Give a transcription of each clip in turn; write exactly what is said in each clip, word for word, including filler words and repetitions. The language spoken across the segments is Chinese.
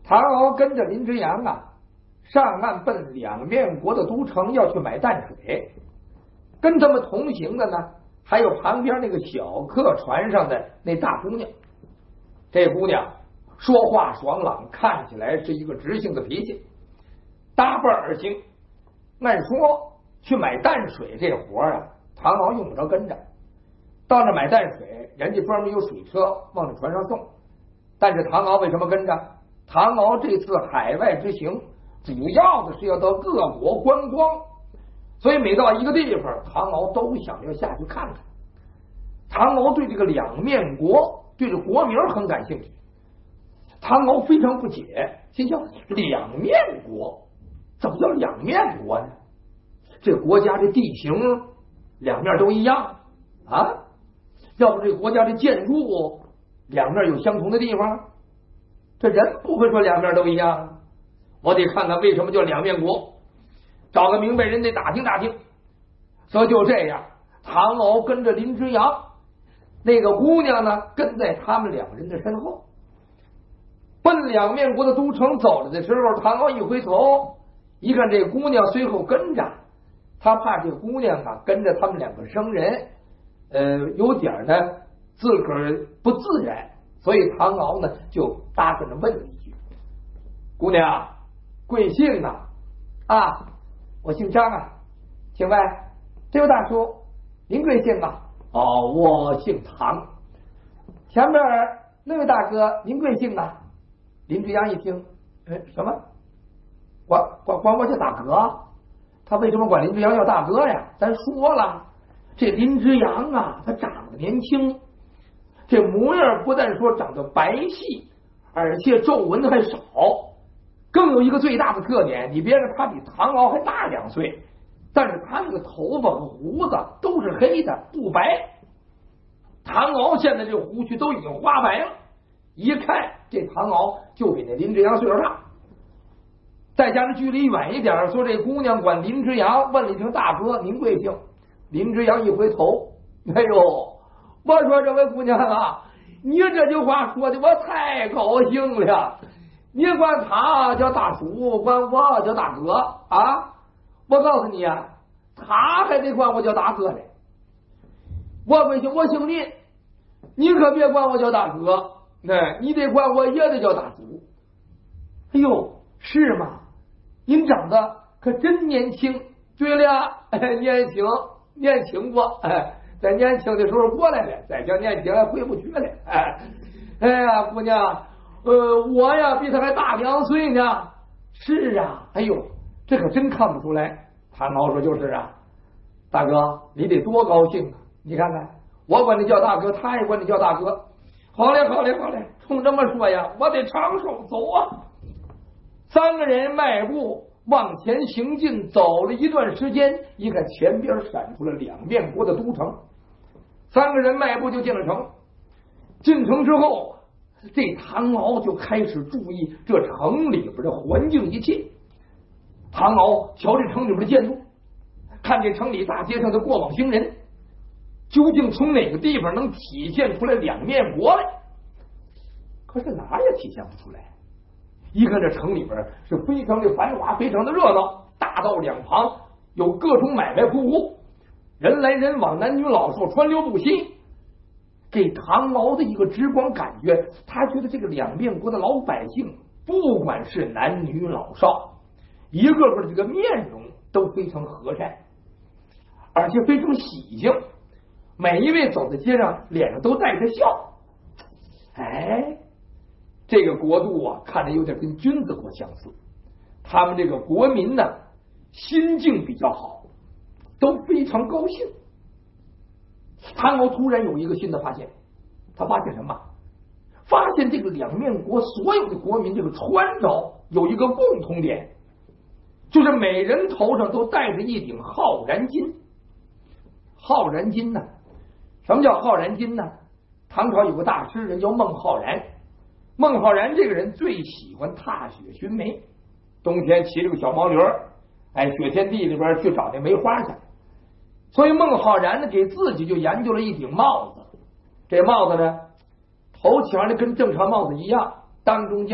唐敖跟着林之阳啊，上岸奔两面国的都城，要去买淡水。跟他们同行的呢，还有旁边那个小客船上的那大姑娘。这姑娘说话爽朗，看起来是一个直性的脾气，搭伴而行。按说去买淡水这活啊，唐敖用不着跟着。到那买淡水，人家专门有水车往这船上送。但是唐敖为什么跟着？唐敖这次海外之行，主要的是要到各国观光，所以每到一个地方，唐敖都想要下去看看。唐敖对这个两面国，对这国名很感兴趣。唐敖非常不解，心想两面国怎么叫两面国呢？这国家这地形两面都一样啊？要不这国家的建筑两面有相同的地方？这人不会说两面都一样，我得看看为什么叫两面国，找个明白人得打听打听。所以就这样，唐敖跟着林之阳，那个姑娘呢跟在他们两人的身后，奔两面国的都城走了的时候，唐敖一回头一看，这姑娘随后跟着，他怕这姑娘啊跟着他们两个生人呃有点呢自个儿不自然，所以唐敖呢就搭跟着问了一句：“姑娘贵姓啊？”“啊，我姓张啊，请问这位大叔您贵姓啊？”“哦，我姓唐。”“前面那位大哥您贵姓啊？”林之阳一听，哎，什么？管管管我叫大哥？他为什么管林之阳叫大哥呀？咱说了，这林之阳啊，他长得年轻，这模样不但说长得白皙，而且皱纹还少。更有一个最大的特点，你别看他比唐敖还大两岁，但是他那个头发和胡子都是黑的，不白。唐敖现在这胡须都已经花白了，一看这唐敖就比那林之阳岁数大。再加上距离远一点，说这姑娘管林之阳，问了一声大哥您贵姓？林之阳一回头，哎呦，我说这位姑娘啊，你这句话说的我太高兴了，你管他叫大叔，管我叫大哥啊！我告诉你啊，他还得管我叫大哥嘞。我贵姓？我姓林，你可别管我叫大哥，哎，你得管我也得叫大叔。哎呦，是吗？您长得可真年轻。对了，哎，年轻年轻过，哎，在年轻的时候过来了，再叫年轻还回不去了。哎，哎呀，姑娘，呃，我呀比他还大两岁呢。是啊，哎呦，这可真看不出来。唐敖说就是啊，大哥你得多高兴啊！你看看，我管你叫大哥，他也管你叫大哥。好嘞，好嘞，好嘞，冲这么说呀，我得长手走啊。三个人迈步往前行进，走了一段时间，一看前边闪出了两面国的都城。三个人迈步就进了城。进城之后，这唐敖就开始注意这城里边的环境一切。唐敖瞧这城里边的建筑，看这城里大街上的过往行人，究竟从哪个地方能体现出来两面国来？可是哪也体现不出来。一看这城里边是非常的繁华，非常的热闹，大道两旁有各种买卖铺户，人来人往，男女老少川流不息。给唐敖的一个直观感觉，他觉得这个两面国的老百姓，不管是男女老少，一个个的这个面容都非常和善，而且非常喜庆，每一位走在街上脸上都带着笑。哎，这个国度啊，看着有点跟君子国相似。他们这个国民呢，心境比较好，都非常高兴。唐敖突然有一个新的发现，他发现什么？发现这个两面国所有的国民这个穿着有一个共同点，就是每人头上都戴着一顶浩然巾。浩然巾呢？什么叫浩然巾呢？唐朝有个大诗人叫孟浩然，孟浩然这个人最喜欢踏雪寻梅，冬天骑着个小毛驴，哎，雪天地里边去找那梅花去。所以孟浩然呢，给自己就研究了一顶帽子。这帽子呢，头前的跟正常帽子一样，当中间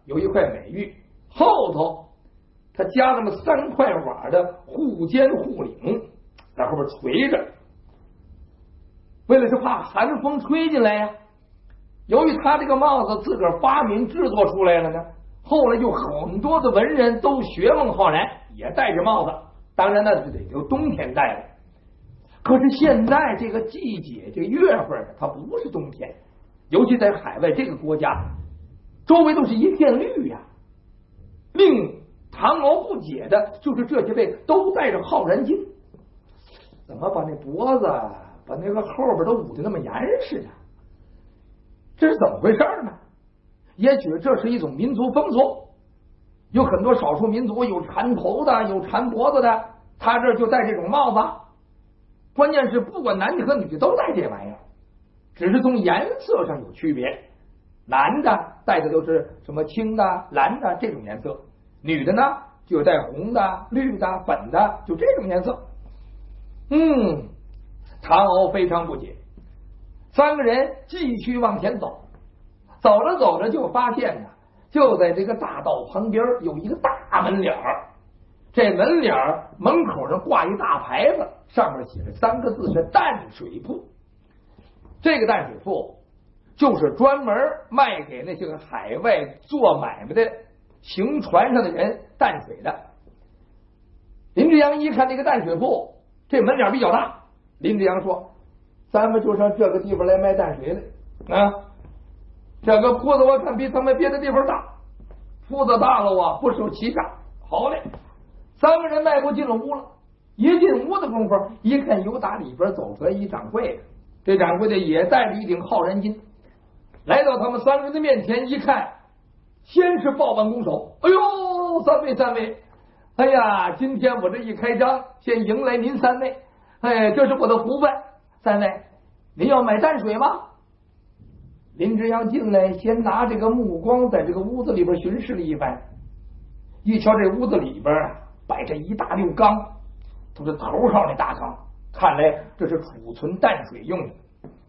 有一块美玉，后头他加那么三块瓦的护肩护领，在后边垂着，为了是怕寒风吹进来呀。由于他这个帽子自个儿发明制作出来了呢，后来就很多的文人都学孟浩然，也戴着帽子。当然那就得就冬天戴了。可是现在这个季节这个月份它不是冬天，尤其在海外这个国家，周围都是一片绿呀。令唐敖不解的就是这些位都戴着浩然巾，怎么把那脖子把那个后边都捂得那么严实呢？这是怎么回事呢？也许这是一种民族风俗，有很多少数民族有缠头的，有缠脖子的，他这就戴这种帽子。关键是不管男的和女的都戴这玩意儿，只是从颜色上有区别。男的戴的都是什么青的、蓝的这种颜色，女的呢就戴红的、绿的、粉的，就这种颜色。嗯，唐敖非常不解。三个人继续往前走，走着走着就发现呢，就在这个大道旁边有一个大门脸儿。这门脸儿门口上挂一大牌子，上面写着三个字是淡水铺。这个淡水铺就是专门卖给那些个海外做买卖的行船上的人淡水的。林之阳一看这个淡水铺，这门脸比较大，林之阳说：“咱们就上这个地方来卖淡水的啊！这个铺子我看比咱们别的地方大，铺子大了啊，不受欺诈。好嘞！”三个人迈步进了屋了，一进屋的功夫，一看由打里边走出来一掌柜的，这掌柜的也戴着一顶浩然巾，来到他们三个人的面前一看，先是抱完拱手：“哎呦，三位三位，哎呀，今天我这一开张，先迎来您三位，哎，这是我的福分。三位，您要买淡水吗？”林之阳进来，先拿这个目光在这个屋子里边巡视了一番，一瞧这屋子里边摆着一大溜缸，都是头号那大缸，看来这是储存淡水用的。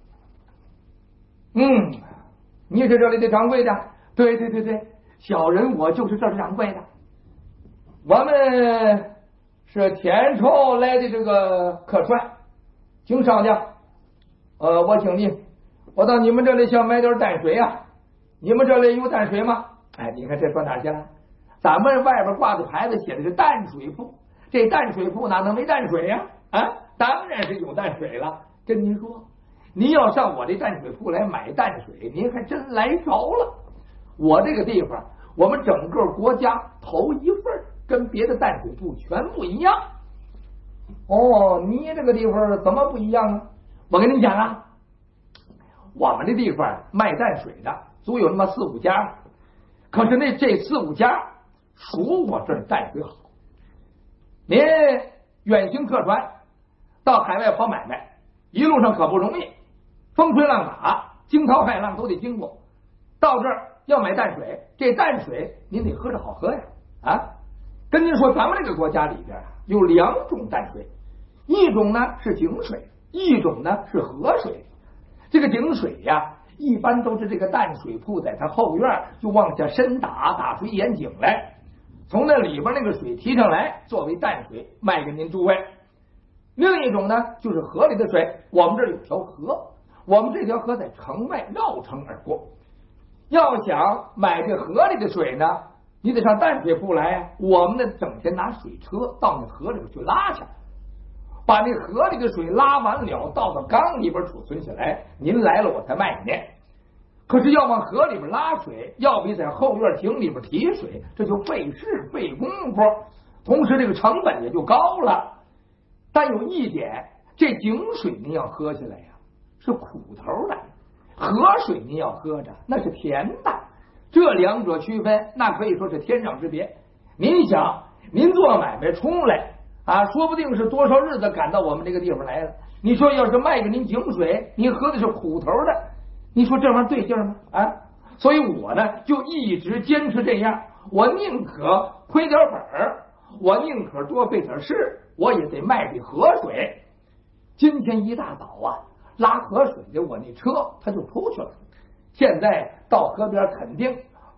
嗯，你是这里的掌柜的？对对对对，小人我就是这掌柜的。我们是天朝来的这个客船，请上将。呃，我请您，我到你们这里想买点淡水啊，你们这里有淡水吗？哎，你看这说哪儿去了？咱们外边挂的牌子写的是淡水铺，这淡水铺哪能没淡水呀？啊，当然是有淡水了。跟您说，您要上我这淡水铺来买淡水，您还真来着了。我这个地方，我们整个国家头一份，跟别的淡水铺全不一样。哦，你这个地方怎么不一样啊？我跟你讲啊，我们这地方卖淡水的足有那么四五家，可是那这四五家属我这儿淡水好。您远行客船到海外跑买卖，一路上可不容易，风吹浪打，惊涛骇浪都得经过。到这儿要买淡水，这淡水您得喝着好喝呀！啊，跟您说，咱们这个国家里边有两种淡水，一种呢是井水，一种呢是河水。这个井水呀，一般都是这个淡水铺在它后院就往下深打，打出一眼井来，从那里边那个水提上来作为淡水卖给您诸位。另一种呢就是河里的水，我们这儿有条河，我们这条河在城外绕城而过，要想买这河里的水呢，你得上淡水铺来，我们呢整天拿水车到那河里边去拉去，把那河里的水拉完了，倒到缸里边储存起来，您来了我才卖给您。可是要往河里边拉水，要比在后院井里边提水，这就费事费功夫，同时这个成本也就高了。但有一点，这井水您要喝起来呀，是苦头的；河水您要喝着，那是甜的。这两者区分，那可以说是天壤之别。您想，您做买卖出来啊，说不定是多少日子赶到我们这个地方来了。你说要是卖给您井水，您喝的是苦头的，你说这玩意儿对劲吗？啊，所以我呢就一直坚持这样，我宁可亏点本儿，我宁可多费点事，我也得卖给河水。今天一大早啊，拉河水的我那车他就出去了，现在到河边肯定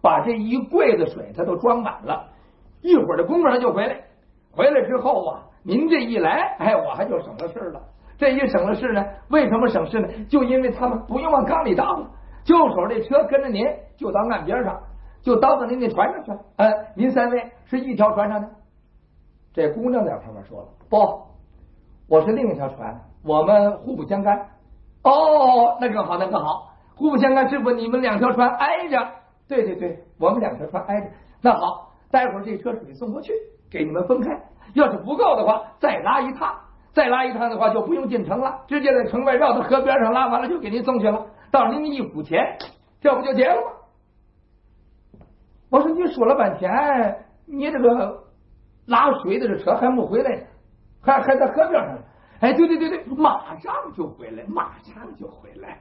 把这一柜子水他都装满了。一会儿的功夫他就回来，回来之后啊，您这一来，哎，我还就省了事了。这一省了事呢，为什么省事呢？就因为他们不用往缸里倒了，就瞅这车跟着您就到岸边上，就倒到您那船上去了。呃，您三位是一条船上的。这姑娘在旁边说了，不，我是另一条船，我们互不相干。哦，那更好，那更好，互不相干是不？你们两条船挨着？对对对，我们两条船挨着。那好，待会儿这车水送过去，给你们分开。要是不够的话，再拉一趟。再拉一趟的话，就不用进城了，直接在城外绕到河边上拉完了，就给您送去了。到时候您一付钱，这不就结了吗？我说你说了半天，你这个拉水的这车还没回来呢，还还在河边上呢。哎，对对对对，马上就回来，马上就回来。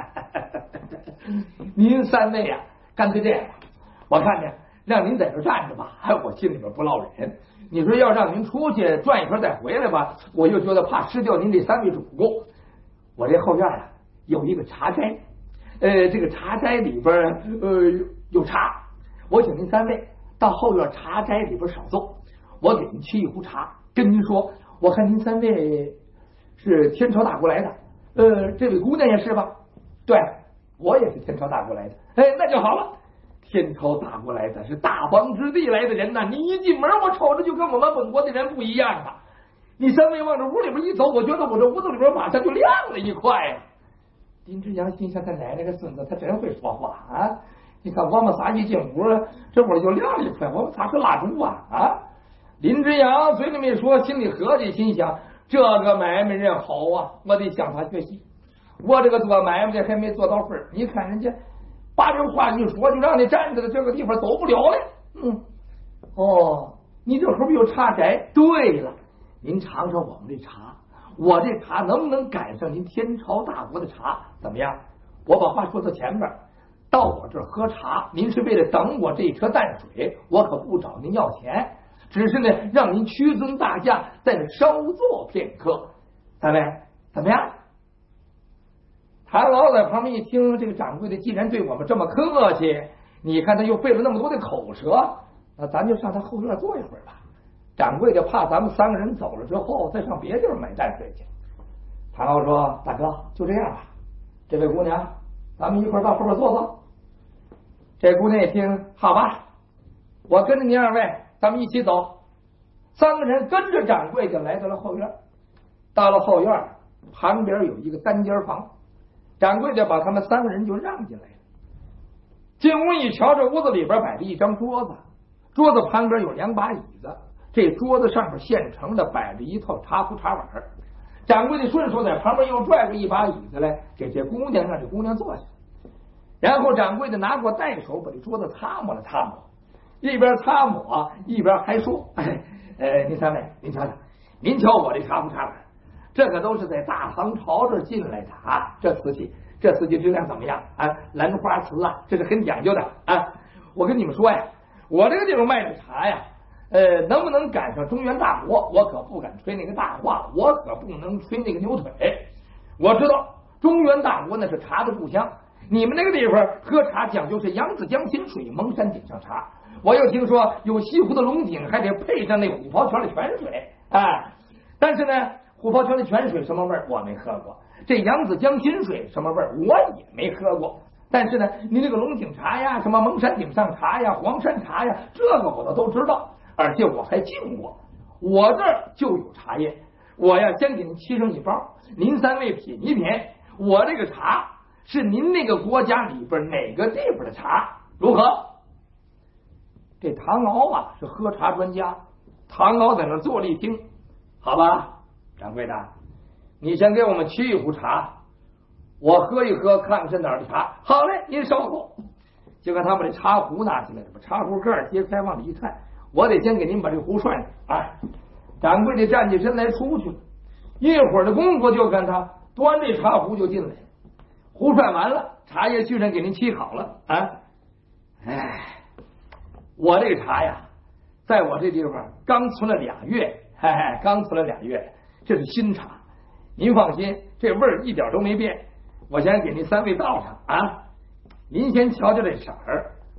您三位啊，干脆这样，我看见让您在这站着吧，哎，我心里边不落忍。你说要让您出去转一圈再回来吧，我又觉得怕失掉您这三位主顾。我这后院啊有一个茶斋，呃，这个茶斋里边呃有茶，我请您三位到后院茶斋里边少坐，我给您沏一壶茶，跟您说，我看您三位是天朝大国来的，呃，这位姑娘也是吧？对，我也是天朝大国来的。哎，那就好了。天朝大国来的是大邦之地来的人呐，你一进门我瞅着就跟我们本国的人不一样啊。你三位往这屋里边一走，我觉得我这屋子里边马上就亮了一块呀、啊。林之阳心想，他奶奶个孙子，他真会说话啊！你看我们仨一进屋，这屋就亮了一块，我们仨是蜡烛啊啊！林之阳嘴里没说，心里合计，心想这个买卖人好啊，我得向他学习。我这个做买卖的还没做到份儿，你看人家。把这话一说，就让你站着的这个地方走不了了。嗯，哦，你这会儿不有茶斋？对了，您尝尝我们这茶，我这茶能不能赶上您天朝大国的茶？怎么样？我把话说到前面，到我这儿喝茶，您是为了等我这一车淡水，我可不找您要钱，只是呢，让您屈尊大驾，在那稍坐片刻。三位怎么样？谭老在旁边一听，这个掌柜的既然对我们这么客气，你看他又费了那么多的口舌，那咱就上他后院坐一会儿吧。掌柜的怕咱们三个人走了之后再上别地儿买淡水去。谭老说：“大哥，就这样吧。这位姑娘，咱们一块儿到后边坐坐。”这姑娘一听，好吧，我跟着您二位，咱们一起走。三个人跟着掌柜就来到了后院。到了后院，旁边有一个单间房。掌柜的把他们三个人就让进来了。进屋一瞧，这屋子里边摆着一张桌子，桌子旁边有两把椅子，这桌子上面现成的摆着一套茶壶茶碗。掌柜的顺手在旁边又拽过一把椅子来，给这姑娘让这姑娘坐下。然后掌柜的拿过带手把这桌子擦抹了擦抹，一边擦抹一边还说：“哎，呃，您三位，您瞧瞧，您瞧我这茶壶茶碗。这个都是在大唐朝这进来的啊，这瓷器，这瓷器质量怎么样啊？兰花瓷啊，这是很讲究的啊。我跟你们说呀，我这个地方卖的茶呀，呃，能不能赶上中原大国，我可不敢吹那个大话，我可不能吹那个牛腿。我知道中原大国那是茶的故乡，你们那个地方喝茶讲究是扬子江心水，蒙山顶上茶。我又听说有西湖的龙井，还得配上那虎跑泉的泉水啊。但是呢。虎跑泉的泉水什么味儿我没喝过，这扬子江心水什么味儿我也没喝过。但是呢，你这个龙井茶呀，什么蒙山顶上茶呀，黄山茶呀，这个我都知道，而且我还进过。我这儿就有茶叶，我呀先给您沏上一包，您三位品一品。我这个茶是您那个国家里边哪个地方的茶，如何？这唐敖啊是喝茶专家，唐敖在那坐了一听，好吧。掌柜的，你先给我们沏一壶茶，我喝一喝，看看是哪儿的茶。好嘞，您稍后。就看他把这茶壶拿起来，把茶壶盖揭开，往里一看，我得先给您把这壶涮上。哎，掌柜的站起身来出去了，一会儿的功夫就看他端这茶壶就进来了，壶涮完了，茶叶居然给您沏好了啊！哎，我这个茶呀，在我这地方刚存了俩月，嘿嘿，刚存了俩月。这是新茶，您放心，这味儿一点都没变。我先给您三位倒上啊，您先瞧瞧这色儿，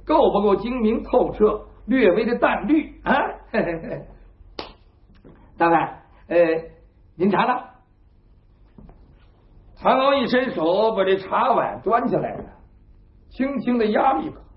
够不够精明透彻，略微的淡绿啊？嘿嘿嘿，大概呃，您尝尝。唐敖一伸手把这茶碗端起来了，轻轻的压了一口。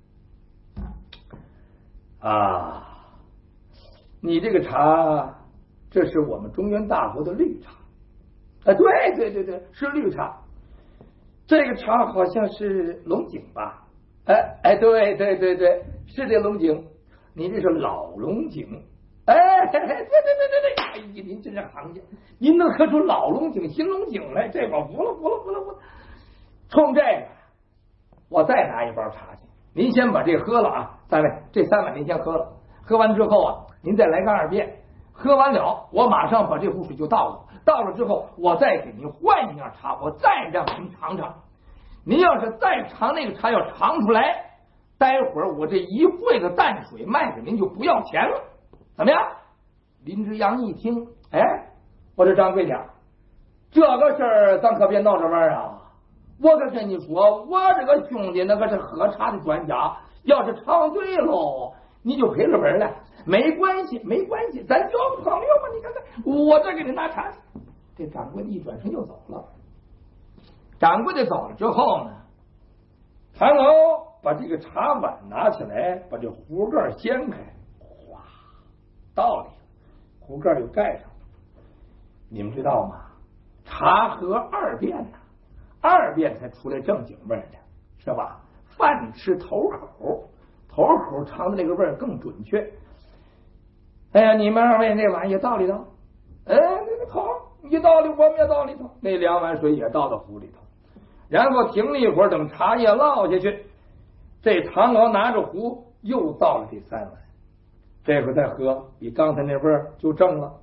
啊，你这个茶，这是我们中原大国的绿茶。啊，对对对对，是绿茶。这个茶好像是龙井吧？哎哎，对对对对，是这龙井。你这是老龙井。哎，对对对对对，哎呀，您真是行家，您能喝出老龙井、新龙井来，这我服了服了服了服了。冲这个，我再拿一包茶去。您先把这喝了啊，三位，这三碗您先喝了。喝完之后啊，您再来个二遍。喝完了，我马上把这壶水就倒了。倒了之后，我再给您换一样茶，我再让您尝尝。您要是再尝那个茶，要尝出来，待会儿我这一柜子淡水卖给您就不要钱了。怎么样？林之阳一听，哎，我说张贵家，这个事儿咱可别闹着玩啊！我可跟你说，我这个兄弟那个是喝茶的专家，要是尝对喽，你就赔了本了。没关系，没关系，咱交朋友嘛。你看看，我这给你拿茶去。这掌柜的一转身就走了。掌柜的走了之后呢，唐敖把这个茶碗拿起来，把这壶盖掀开。道理，壶盖又盖上。你们知道吗？茶喝二遍呢，二遍才出来正经味儿的，是吧？饭吃头口，头口尝的那个味儿更准确。哎呀，你们二位那碗也倒里头，哎，那个头一倒里，我们也倒里头，那两碗水也倒到壶里头，然后停了一会儿，等茶叶落下去，这唐敖拿着壶又倒了这三碗。这会儿再喝，比刚才那味儿就正了。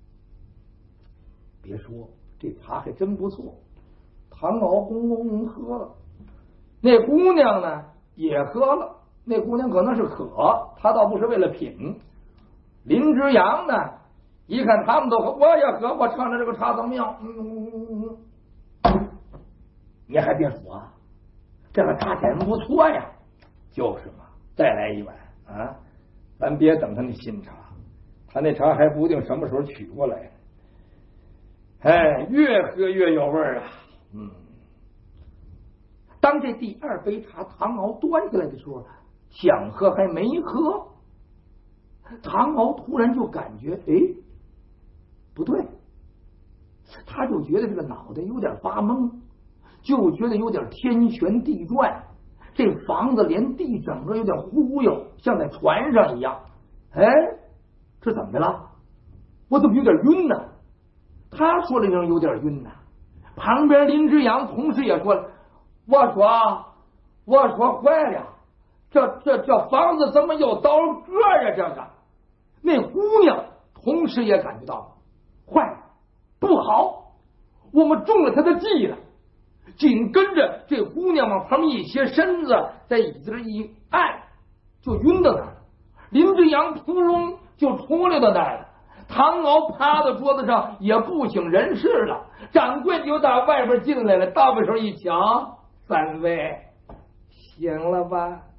别说，这茶还真不错。唐敖公公喝了，那姑娘呢也喝了。那姑娘可能是渴，她倒不是为了品。林之阳呢，一看他们都喝，我也喝，我尝尝这个茶怎么样？嗯嗯嗯嗯，你还别说，这个茶真不错呀。就是嘛，再来一碗啊！咱别等他那新茶，他那茶还不定什么时候取过来。哎，越喝越有味儿啊！嗯，当这第二杯茶唐敖端起来的时候，想喝还没喝，唐敖突然就感觉，哎，不对，他就觉得这个脑袋有点发懵，就觉得有点天旋地转。这房子连地整个有点忽悠，像在船上一样。哎，这怎么的了？我怎么有点晕呢？他说了一声有点晕呢。旁边林之阳同时也说了，我说我说坏了，这这这房子怎么有倒戈呀？这个那姑娘同时也感觉到了，坏了，不好，我们中了他的计了。紧跟着这姑娘往旁边一斜身子，在椅子上一按，就晕到那儿了。林之阳扑通就出来到那儿了。唐敖趴到桌子上也不省人事了。掌柜就打外边进来了，大把手一瞧，三位醒了吧？